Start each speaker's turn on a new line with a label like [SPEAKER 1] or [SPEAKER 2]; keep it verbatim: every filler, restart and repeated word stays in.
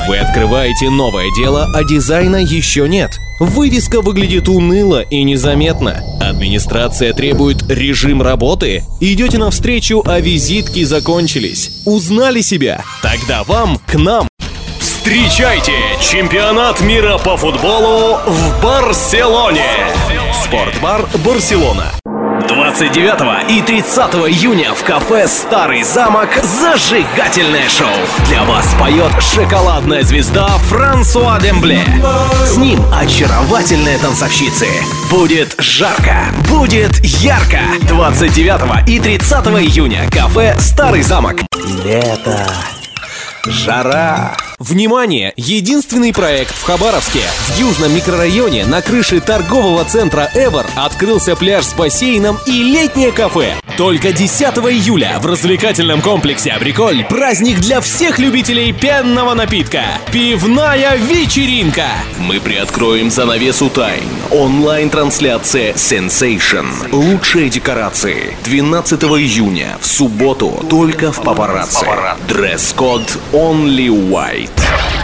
[SPEAKER 1] Вы открываете новое дело, а дизайна еще нет. Вывеска выглядит уныло и незаметно. Администрация требует режим работы. Идете навстречу, а визитки закончились. Узнали себя? Тогда вам к нам. Встречайте чемпионат мира по футболу в Барселоне. Спортбар «Барселона». двадцать девятого и тридцатого июня в кафе «Старый замок» зажигательное шоу. Для вас поет шоколадная звезда Франсуа Дембле. С ним очаровательные танцовщицы. Будет жарко, будет ярко. двадцать девятого и тридцатого июня кафе «Старый замок». Лето. Жара. Внимание! Единственный проект в Хабаровске. В южном микрорайоне на крыше торгового центра «Эвер» открылся пляж с бассейном и летнее кафе. Только десятого июля в развлекательном комплексе «Абриколь» праздник для всех любителей пенного напитка. Пивная вечеринка. Мы приоткроем занавесу тайн. Онлайн-трансляция Sensation. Лучшие декорации. двенадцатого июня в субботу только в Папарацци. Дресс-код Only White.